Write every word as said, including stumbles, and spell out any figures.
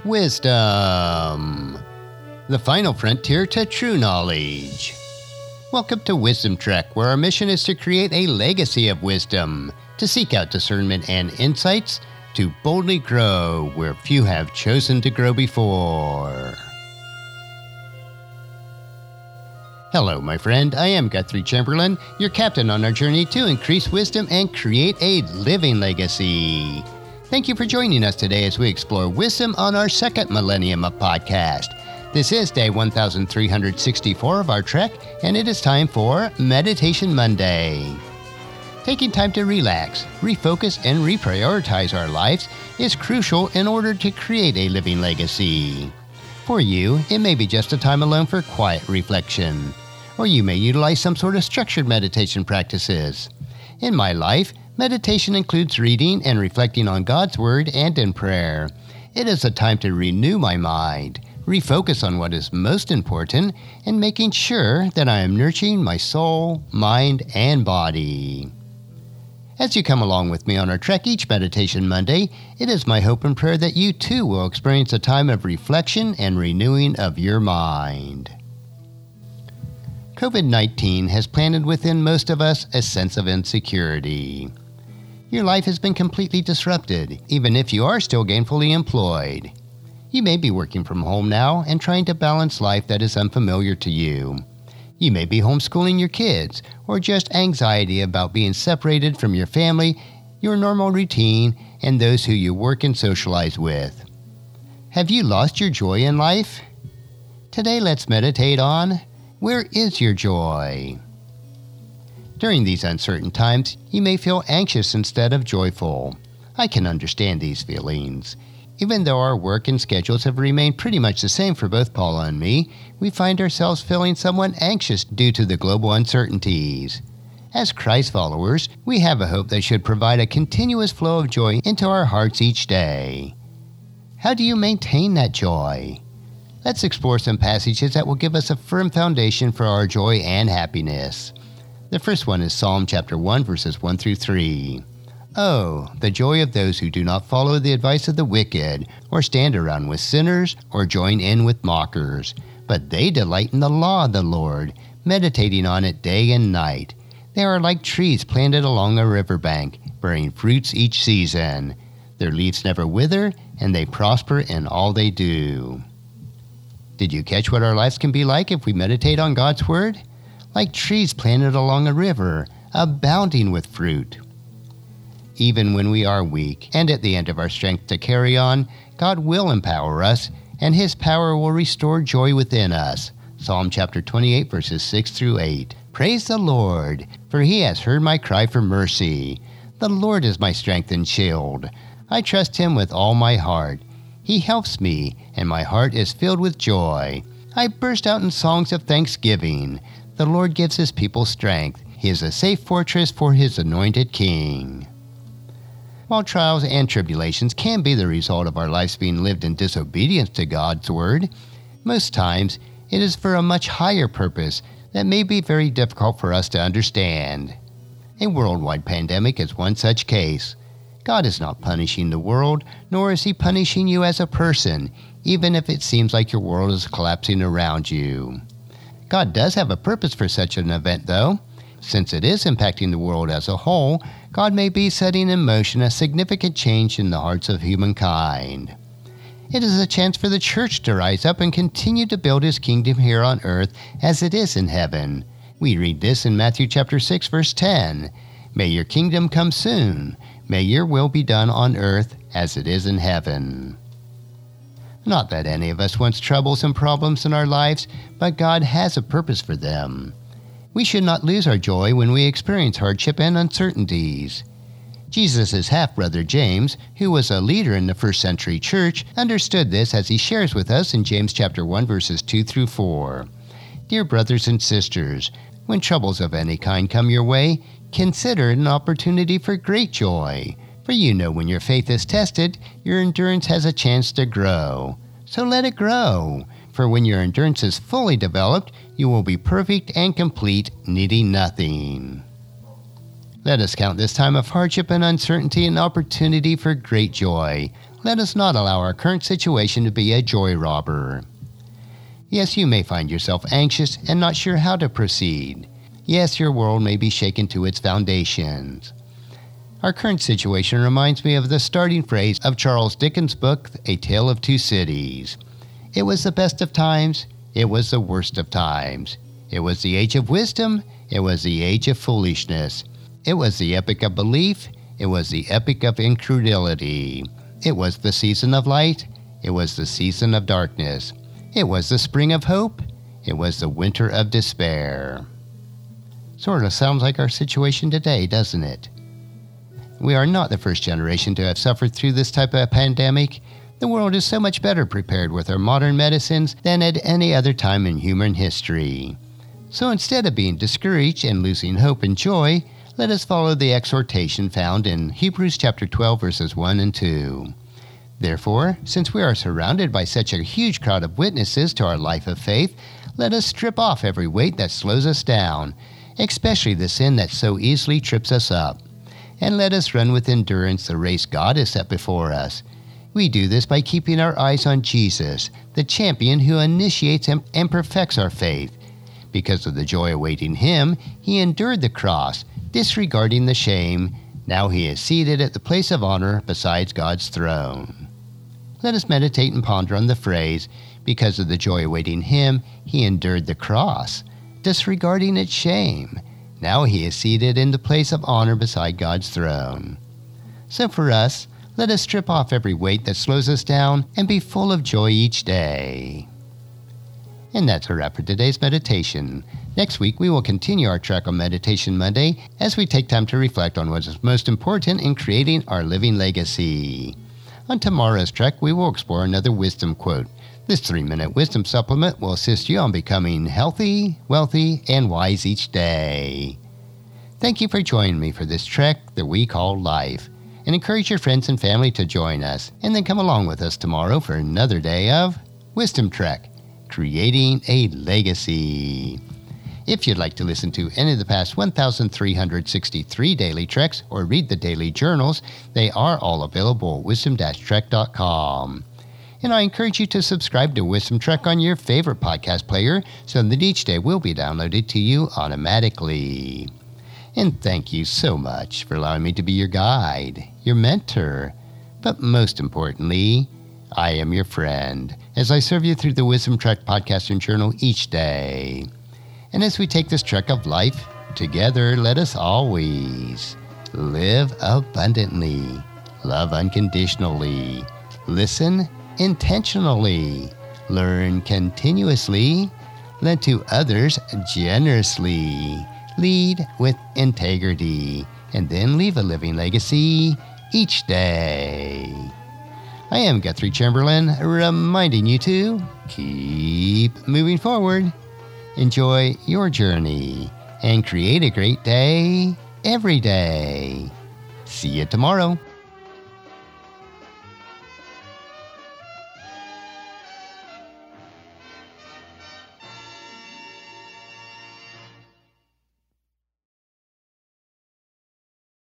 Wisdom, the final frontier to true knowledge. Welcome to Wisdom Trek, where our mission is to create a legacy of wisdom, to seek out discernment and insights, to boldly grow where few have chosen to grow before. Hello, my friend. I am Guthrie Chamberlain, your captain on our journey to increase wisdom and create a living legacy. Thank you for joining us today as we explore wisdom on our second millennium of podcast. This is day one thousand three hundred sixty-four of our trek, and it is time for Meditation Monday. Taking time to relax, refocus, and reprioritize our lives is crucial in order to create a living legacy. For you, it may be just a time alone for quiet reflection, or you may utilize some sort of structured meditation practices. In my life, meditation includes reading and reflecting on God's Word and in prayer. It is a time to renew my mind, refocus on what is most important, and making sure that I am nurturing my soul, mind, and body. As you come along with me on our trek each Meditation Monday, it is my hope and prayer that you too will experience a time of reflection and renewing of your mind. covid nineteen has planted within most of us a sense of insecurity. Your life has been completely disrupted, even if you are still gainfully employed. You may be working from home now and trying to balance life that is unfamiliar to you. You may be homeschooling your kids, or just anxiety about being separated from your family, your normal routine, and those who you work and socialize with. Have you lost your joy in life? Today let's meditate on, where is your joy? During these uncertain times, you may feel anxious instead of joyful. I can understand these feelings. Even though our work and schedules have remained pretty much the same for both Paula and me, we find ourselves feeling somewhat anxious due to the global uncertainties. As Christ followers, we have a hope that should provide a continuous flow of joy into our hearts each day. How do you maintain that joy? Let's explore some passages that will give us a firm foundation for our joy and happiness. The first one is Psalm chapter one, verses one through three. Oh, the joy of those who do not follow the advice of the wicked, or stand around with sinners, or join in with mockers. But they delight in the law of the Lord, meditating on it day and night. They are like trees planted along a riverbank, bearing fruits each season. Their leaves never wither, and they prosper in all they do. Did you catch what our lives can be like if we meditate on God's Word? Like trees planted along a river, abounding with fruit. Even when we are weak and at the end of our strength to carry on, God will empower us, and His power will restore joy within us. Psalm chapter twenty-eight, verses six through eight. Praise the Lord, for He has heard my cry for mercy. The Lord is my strength and shield. I trust Him with all my heart. He helps me, and my heart is filled with joy. I burst out in songs of thanksgiving. The Lord gives His people strength. He is a safe fortress for His anointed King. While trials and tribulations can be the result of our lives being lived in disobedience to God's Word, most times it is for a much higher purpose that may be very difficult for us to understand. A worldwide pandemic is one such case. God is not punishing the world, nor is He punishing you as a person, even if it seems like your world is collapsing around you. God does have a purpose for such an event, though. Since it is impacting the world as a whole, God may be setting in motion a significant change in the hearts of humankind. It is a chance for the church to rise up and continue to build His kingdom here on earth as it is in heaven. We read this in Matthew chapter six, verse ten. May your kingdom come soon. May your will be done on earth as it is in heaven. Not that any of us wants troubles and problems in our lives, but God has a purpose for them. We should not lose our joy when we experience hardship and uncertainties. Jesus' half-brother James, who was a leader in the first century church, understood this as he shares with us in James chapter one, verses two through four. Dear brothers and sisters, when troubles of any kind come your way, consider it an opportunity for great joy. For you know when your faith is tested, your endurance has a chance to grow. So let it grow. For when your endurance is fully developed, you will be perfect and complete, needing nothing. Let us count this time of hardship and uncertainty an opportunity for great joy. let us not allow our current situation to be a joy robber. Yes, you may find yourself anxious and not sure how to proceed. Yes, your world may be shaken to its foundations. Our current situation reminds me of the starting phrase of Charles Dickens' book, A Tale of Two Cities. It was the best of times, it was the worst of times. It was the age of wisdom, it was the age of foolishness. It was the epoch of belief, it was the epoch of incredulity. It was the season of light, it was the season of darkness. It was the spring of hope, it was the winter of despair. Sort of sounds like our situation today, doesn't it? We are not the first generation to have suffered through this type of pandemic. The world is so much better prepared with our modern medicines than at any other time in human history. So instead of being discouraged and losing hope and joy, let us follow the exhortation found in Hebrews chapter twelve, verses one and two. Therefore, since we are surrounded by such a huge crowd of witnesses to our life of faith, let us strip off every weight that slows us down, especially the sin that so easily trips us up. And let us run with endurance the race God has set before us. We do this by keeping our eyes on Jesus, the champion who initiates and perfects our faith. Because of the joy awaiting him, he endured the cross, disregarding the shame. Now he is seated at the place of honor beside God's throne. Let us meditate and ponder on the phrase, because of the joy awaiting him, he endured the cross, disregarding its shame. Now he is seated in the place of honor beside God's throne. So for us, let us strip off every weight that slows us down and be full of joy each day. And that's a wrap for today's meditation. Next week, we will continue our track on Meditation Monday as we take time to reflect on what is most important in creating our living legacy. On tomorrow's track, we will explore another wisdom quote. This three-minute wisdom supplement will assist you on becoming healthy, wealthy, and wise each day. Thank you for joining me for this trek that we call life, and encourage your friends and family to join us, and then come along with us tomorrow for another day of Wisdom Trek, Creating a Legacy. If you'd like to listen to any of the past one thousand three hundred sixty-three daily treks or read the daily journals, they are all available at wisdom dash trek dot com. And I encourage you to subscribe to Wisdom Trek on your favorite podcast player so that each day will be downloaded to you automatically. And thank you so much for allowing me to be your guide, your mentor, but most importantly, I am your friend as I serve you through the Wisdom Trek podcast and journal each day. And as we take this trek of life together, let us always live abundantly, love unconditionally, listen intentionally, learn continuously, lend to others generously, lead with integrity, and then leave a living legacy each day. I am Guthrie Chamberlain, reminding you to keep moving forward, enjoy your journey, and create a great day every day. See you tomorrow.